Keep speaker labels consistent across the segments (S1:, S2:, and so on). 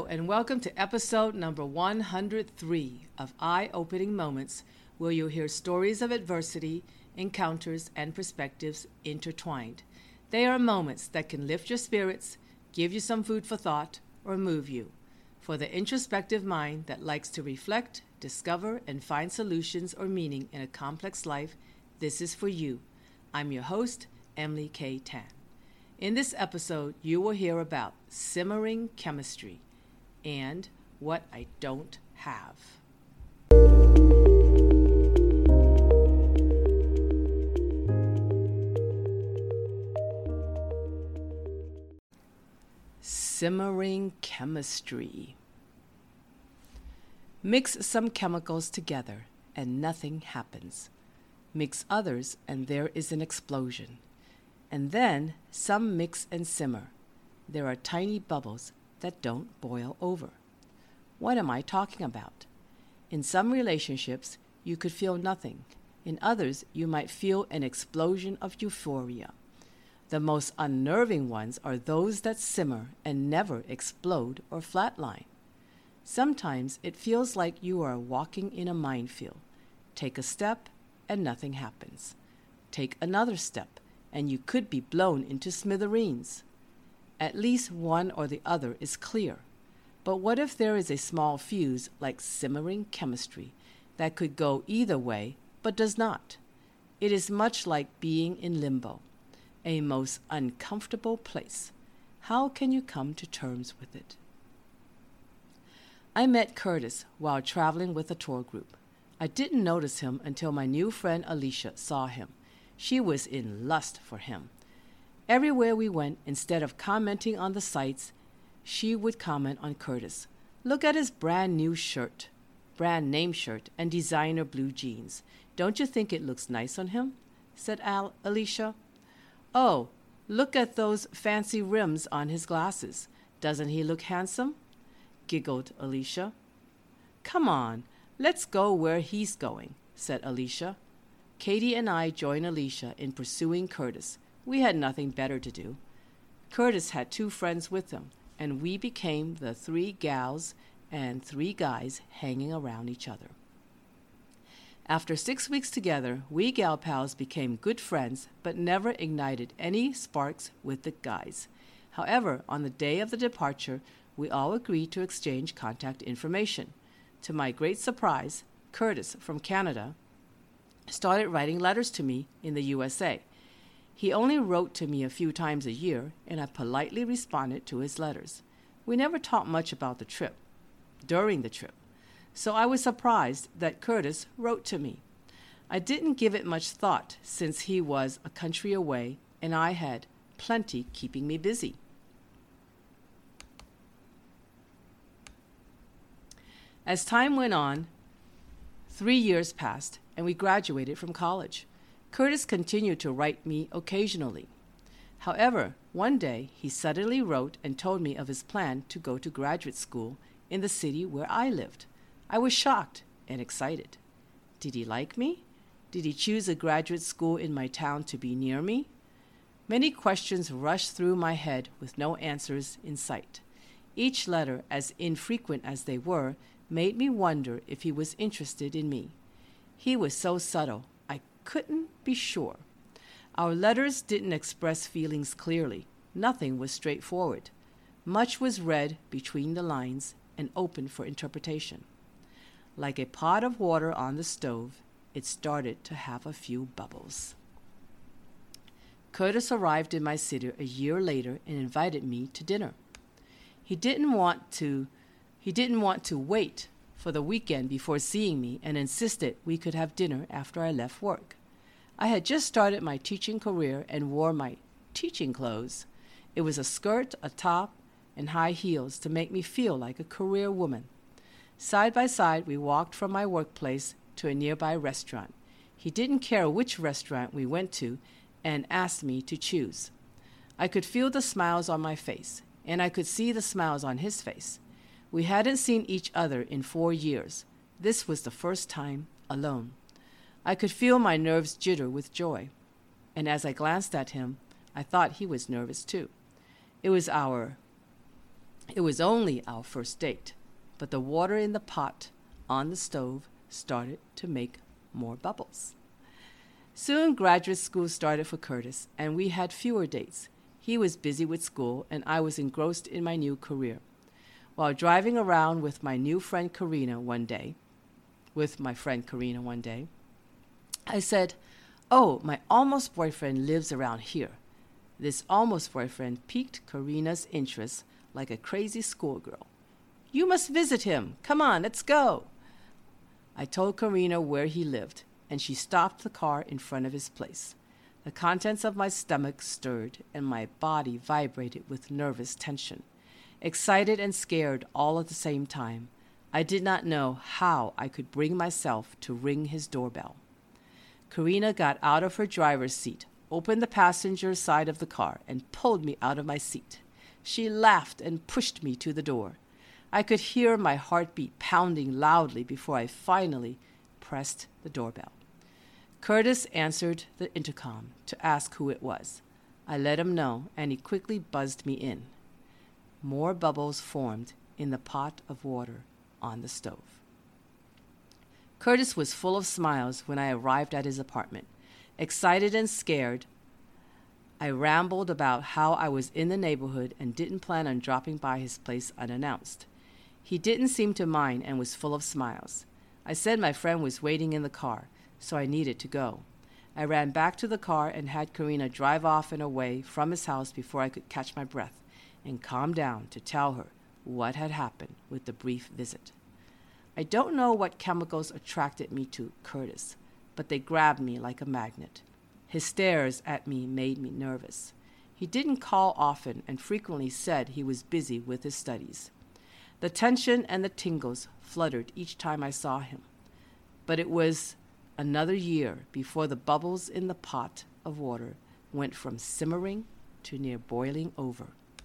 S1: and welcome to episode number 103 of Eye-Opening Moments, where you'll hear stories of adversity, encounters, and perspectives intertwined. They are moments that can lift your spirits, give you some food for thought, or move you. For the introspective mind that likes to reflect, discover, and find solutions or meaning in a complex life, this is for you. I'm your host, Emily K. Tan. In this episode, you will hear about simmering chemistry and what I don't have. Simmering chemistry. Mix some chemicals together and nothing happens. Mix others and there is an explosion. And then some mix and simmer. There are tiny bubbles that don't boil over. What am I talking about? In some relationships, you could feel nothing. In others, you might feel an explosion of euphoria. The most unnerving ones are those that simmer and never explode or flatline. Sometimes it feels like you are walking in a minefield. Take a step and nothing happens. Take another step and you could be blown into smithereens. At least one or the other is clear. But what if there is a small fuse like simmering chemistry that could go either way but does not? It is much like being in limbo, a most uncomfortable place. How can you come to terms with it? I met Curtis while traveling with a tour group. I didn't notice him until my new friend Alicia saw him. She was in lust for him. Everywhere we went, instead of commenting on the sights, she would comment on Curtis. Look at his brand name shirt, and designer blue jeans. Don't you think it looks nice on him? Said Alicia. Oh, look at those fancy rims on his glasses. Doesn't he look handsome? Giggled Alicia. Come on, let's go where he's going, said Alicia. Katie and I joined Alicia in pursuing Curtis. We had nothing better to do. Curtis had two friends with him, and we became the three gals and three guys hanging around each other. After 6 weeks together, we gal pals became good friends, but never ignited any sparks with the guys. However, on the day of the departure, we all agreed to exchange contact information. To my great surprise, Curtis from Canada started writing letters to me in the USA. He only wrote to me a few times a year, and I politely responded to his letters. We never talked much about the trip, during the trip, so I was surprised that Curtis wrote to me. I didn't give it much thought since he was a country away and I had plenty keeping me busy. As time went on, 3 years passed and we graduated from college. Curtis continued to write me occasionally. However, one day he suddenly wrote and told me of his plan to go to graduate school in the city where I lived. I was shocked and excited. Did he like me? Did he choose a graduate school in my town to be near me? Many questions rushed through my head with no answers in sight. Each letter, as infrequent as they were, made me wonder if he was interested in me. He was so subtle, I couldn't be sure. Our letters didn't express feelings clearly. Nothing was straightforward. Much was read between the lines and open for interpretation. Like a pot of water on the stove, it started to have a few bubbles. Curtis arrived in my city a year later and invited me to dinner. He didn't want to wait for the weekend before seeing me and insisted we could have dinner after I left work. I had just started my teaching career and wore my teaching clothes. It was a skirt, a top, and high heels to make me feel like a career woman. Side by side, we walked from my workplace to a nearby restaurant. He didn't care which restaurant we went to and asked me to choose. I could feel the smiles on my face, and I could see the smiles on his face. We hadn't seen each other in 4 years. This was the first time alone. I could feel my nerves jitter with joy, and as I glanced at him, I thought he was nervous too. It was our It was only our first date, but the water in the pot on the stove started to make more bubbles. Soon graduate school started for Curtis, and we had fewer dates. He was busy with school, and I was engrossed in my new career. While driving around with my friend Karina one day, I said, "Oh, my almost boyfriend lives around here." This almost boyfriend piqued Karina's interest like a crazy schoolgirl. "You must visit him. Come on, let's go." I told Karina where he lived, and she stopped the car in front of his place. The contents of my stomach stirred, and my body vibrated with nervous tension. Excited and scared all at the same time, I did not know how I could bring myself to ring his doorbell. Karina got out of her driver's seat, opened the passenger side of the car, and pulled me out of my seat. She laughed and pushed me to the door. I could hear my heartbeat pounding loudly before I finally pressed the doorbell. Curtis answered the intercom to ask who it was. I let him know, and he quickly buzzed me in. More bubbles formed in the pot of water on the stove. Curtis was full of smiles when I arrived at his apartment. Excited and scared, I rambled about how I was in the neighborhood and didn't plan on dropping by his place unannounced. He didn't seem to mind and was full of smiles. I said my friend was waiting in the car, so I needed to go. I ran back to the car and had Karina drive off and away from his house before I could catch my breath and calm down to tell her what had happened with the brief visit. I don't know what chemicals attracted me to Curtis, but they grabbed me like a magnet. His stares at me made me nervous. He didn't call often and frequently said he was busy with his studies. The tension and the tingles fluttered each time I saw him. But it was another year before the bubbles in the pot of water went from simmering to near boiling over.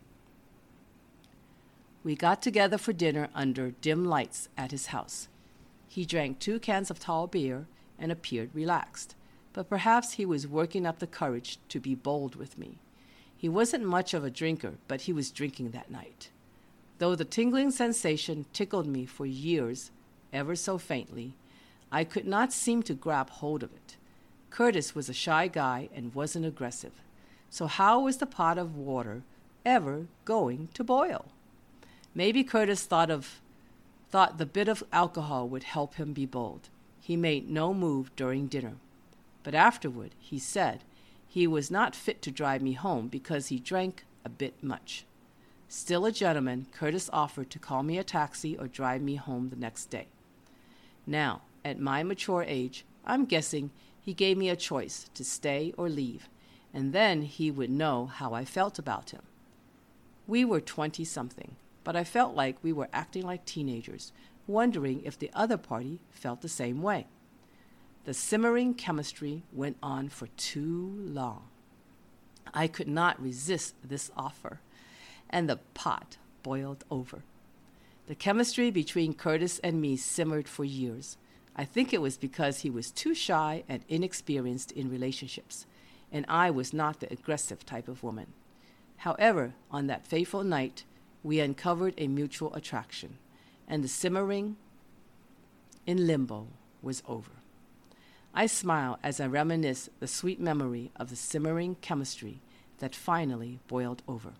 S1: We got together for dinner under dim lights at his house. He drank 2 cans of tall beer and appeared relaxed, but perhaps he was working up the courage to be bold with me. He wasn't much of a drinker, but he was drinking that night. Though the tingling sensation tickled me for years, ever so faintly, I could not seem to grab hold of it. Curtis was a shy guy and wasn't aggressive. So how was the pot of water ever going to boil? Maybe Curtis thought the bit of alcohol would help him be bold. He made no move during dinner. But afterward, he said he was not fit to drive me home because he drank a bit much. Still a gentleman, Curtis offered to call me a taxi or drive me home the next day. Now, at my mature age, I'm guessing he gave me a choice to stay or leave, and then he would know how I felt about him. We were 20-something, but I felt like we were acting like teenagers, wondering if the other party felt the same way. The simmering chemistry went on for too long. I could not resist this offer, and the pot boiled over. The chemistry between Curtis and me simmered for years. I think it was because he was too shy and inexperienced in relationships, and I was not the aggressive type of woman. However, on that fateful night, we uncovered a mutual attraction, and the simmering in limbo was over. I smile as I reminisce the sweet memory of the simmering chemistry that finally boiled over.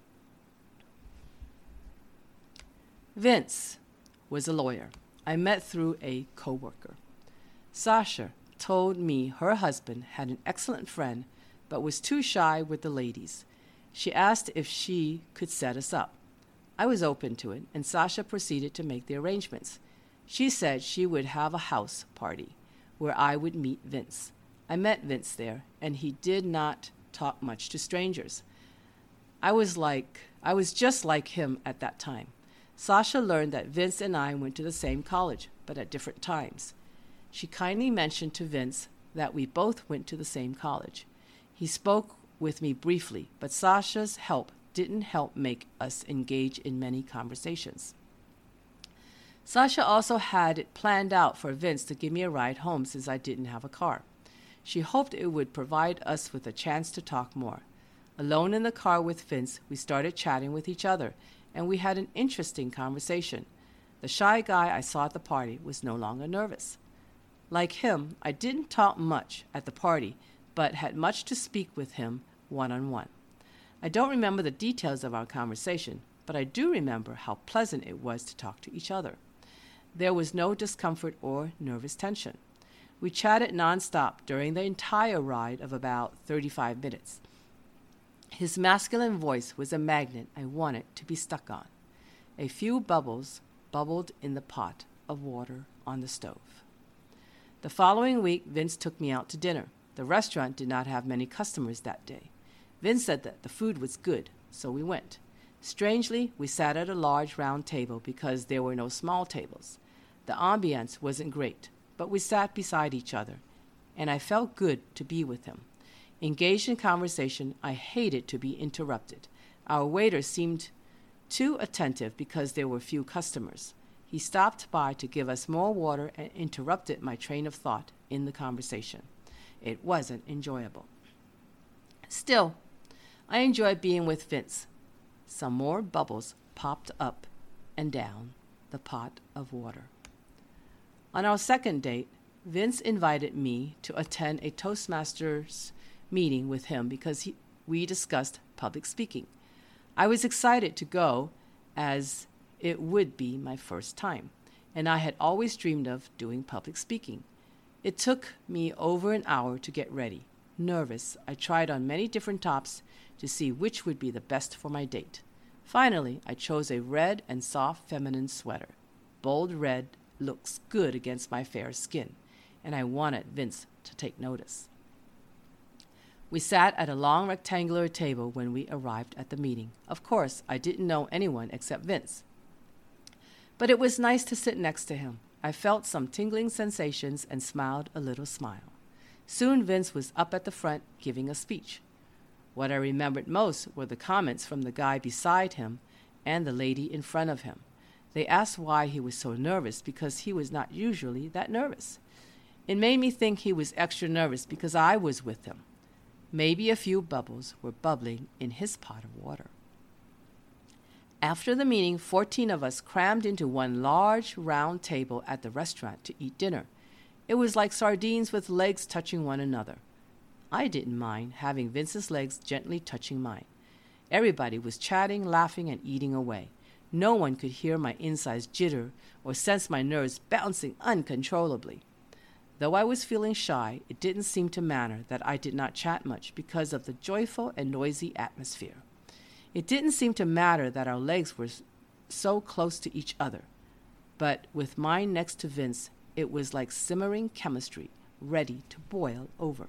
S1: Vince was a lawyer I met through a coworker. Sasha told me her husband had an excellent friend but was too shy with the ladies. She asked if she could set us up. I was open to it, and Sasha proceeded to make the arrangements. She said she would have a house party where I would meet Vince. I met Vince there, and he did not talk much to strangers. I was just like him at that time. Sasha learned that Vince and I went to the same college, but at different times. She kindly mentioned to Vince that we both went to the same college. He spoke with me briefly, but Sasha's help didn't help make us engage in many conversations. Sasha also had it planned out for Vince to give me a ride home since I didn't have a car. She hoped it would provide us with a chance to talk more. Alone in the car with Vince, we started chatting with each other, and we had an interesting conversation. The shy guy I saw at the party was no longer nervous. Like him, I didn't talk much at the party, but had much to speak with him one-on-one. I don't remember the details of our conversation, but I do remember how pleasant it was to talk to each other. There was no discomfort or nervous tension. We chatted nonstop during the entire ride of about 35 minutes. His masculine voice was a magnet I wanted to be stuck on. A few bubbles bubbled in the pot of water on the stove. The following week, Vince took me out to dinner. The restaurant did not have many customers that day. Vince said that the food was good, so we went. Strangely, we sat at a large round table because there were no small tables. The ambiance wasn't great, but we sat beside each other, and I felt good to be with him. Engaged in conversation, I hated to be interrupted. Our waiter seemed too attentive because there were few customers. He stopped by to give us more water and interrupted my train of thought in the conversation. It wasn't enjoyable. Still, I enjoyed being with Vince. Some more bubbles popped up and down the pot of water. On our second date, Vince invited me to attend a Toastmasters meeting with him because we discussed public speaking. I was excited to go as it would be my first time, and I had always dreamed of doing public speaking. It took me over an hour to get ready. Nervous, I tried on many different tops to see which would be the best for my date. Finally, I chose a red and soft feminine sweater. Bold red looks good against my fair skin, and I wanted Vince to take notice. We sat at a long rectangular table when we arrived at the meeting. Of course, I didn't know anyone except Vince. But it was nice to sit next to him. I felt some tingling sensations and smiled a little smile. Soon Vince was up at the front giving a speech. What I remembered most were the comments from the guy beside him and the lady in front of him. They asked why he was so nervous because he was not usually that nervous. It made me think he was extra nervous because I was with him. Maybe a few bubbles were bubbling in his pot of water. After the meeting, 14 of us crammed into one large round table at the restaurant to eat dinner. It was like sardines with legs touching one another. I didn't mind having Vince's legs gently touching mine. Everybody was chatting, laughing, and eating away. No one could hear my insides jitter or sense my nerves bouncing uncontrollably. Though I was feeling shy, it didn't seem to matter that I did not chat much because of the joyful and noisy atmosphere. It didn't seem to matter that our legs were so close to each other. But with mine next to Vince, it was like simmering chemistry, ready to boil over.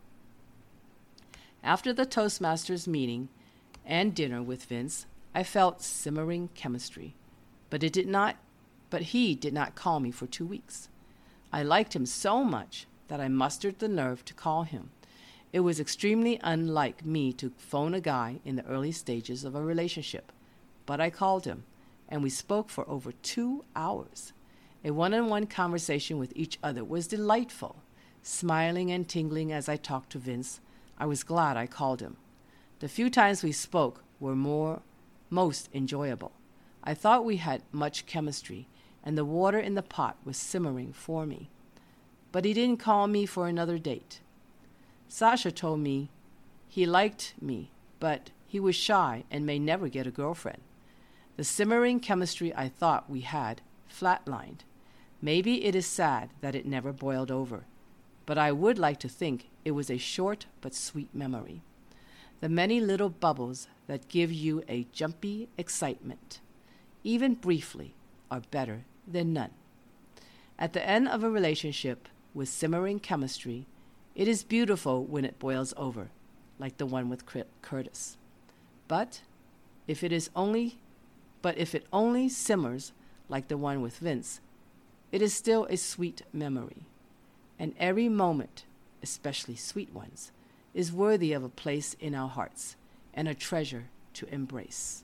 S1: After the Toastmasters meeting and dinner with Vince, I felt simmering chemistry, but he did not call me for 2 weeks. I liked him so much that I mustered the nerve to call him. It was extremely unlike me to phone a guy in the early stages of a relationship, but I called him, and we spoke for over 2 hours. A one-on-one conversation with each other was delightful. Smiling and tingling as I talked to Vince, I was glad I called him. The few times we spoke were most enjoyable. I thought we had much chemistry, and the water in the pot was simmering for me. But he didn't call me for another date. Sasha told me he liked me, but he was shy and may never get a girlfriend. The simmering chemistry I thought we had flatlined. Maybe it is sad that it never boiled over, but I would like to think it was a short but sweet memory. The many little bubbles that give you a jumpy excitement, even briefly, are better than none. At the end of a relationship with simmering chemistry, it is beautiful when it boils over, like the one with Curtis. But if it only simmers like the one with Vince, it is still a sweet memory. And every moment, especially sweet ones, is worthy of a place in our hearts and a treasure to embrace.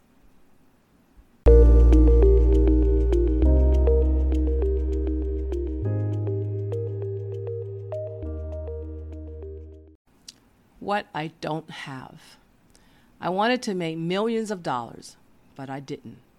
S1: What I don't have. I wanted to make millions of dollars, but I didn't.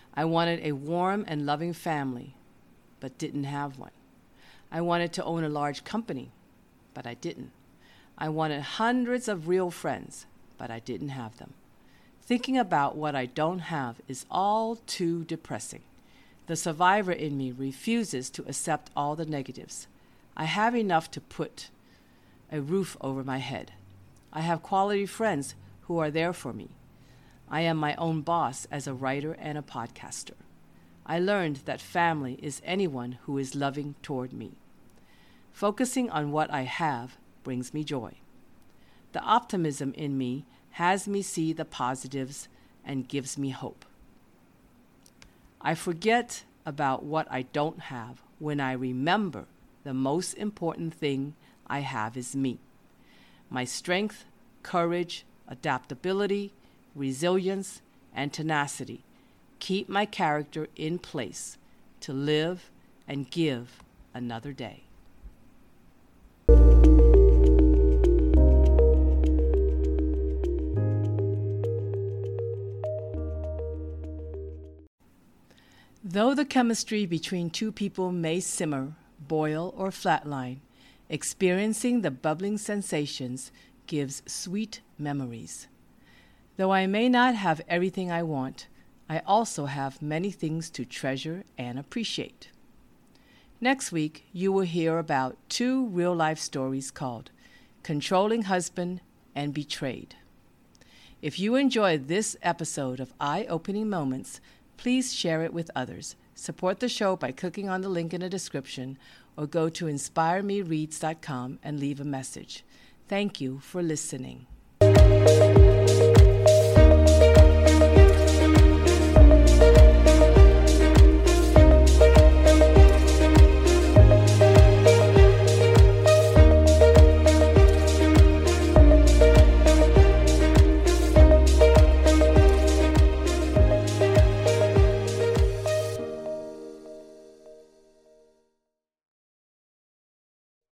S1: I wanted a warm and loving family, but didn't have one. I wanted to own a large company, but I didn't. I wanted hundreds of real friends, but I didn't have them. Thinking about what I don't have is all too depressing. The survivor in me refuses to accept all the negatives. I have enough to put a roof over my head. I have quality friends who are there for me. I am my own boss as a writer and a podcaster. I learned that family is anyone who is loving toward me. Focusing on what I have brings me joy. The optimism in me has me see the positives and gives me hope. I forget about what I don't have when I remember the most important thing I have is me. My strength, courage, adaptability, resilience, and tenacity keep my character in place to live and give another day. Though the chemistry between two people may simmer, boil, or flatline, experiencing the bubbling sensations gives sweet memories. Though I may not have everything I want, I also have many things to treasure and appreciate. Next week, you will hear about 2 real-life stories called Controlling Husband and Betrayed. If you enjoyed this episode of Eye-Opening Moments, please share it with others. Support the show by clicking on the link in the description or go to inspiremereads.com and leave a message. Thank you for listening.